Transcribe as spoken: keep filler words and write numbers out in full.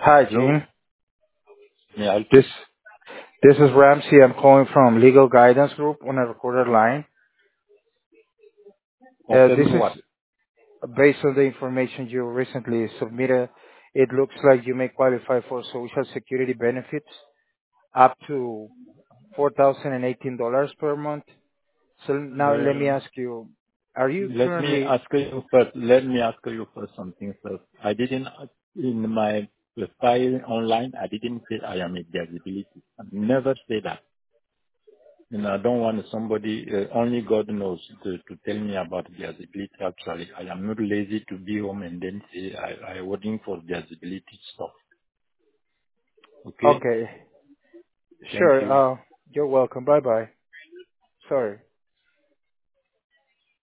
Hi, Hello. Gene. Yeah, This this is Ramsey. I'm calling from Legal Guidance Group on a recorded line. Uh, this confirm is what? based on the information you recently submitted. It looks like you may qualify for Social Security benefits up to four thousand eighteen dollars per month. So now let me Well, ask you: Are you let me currently ask you first. Let me ask you first something first. I didn't, in my file online, I didn't say I am a disability. I never say that. And I don't want somebody, uh, only God knows, to, to tell me about disability actually. I am not lazy to be home and then say I, I waiting for disability stuff. Okay? okay? Thank Sure. you. Uh, you're welcome. Bye bye. Sorry.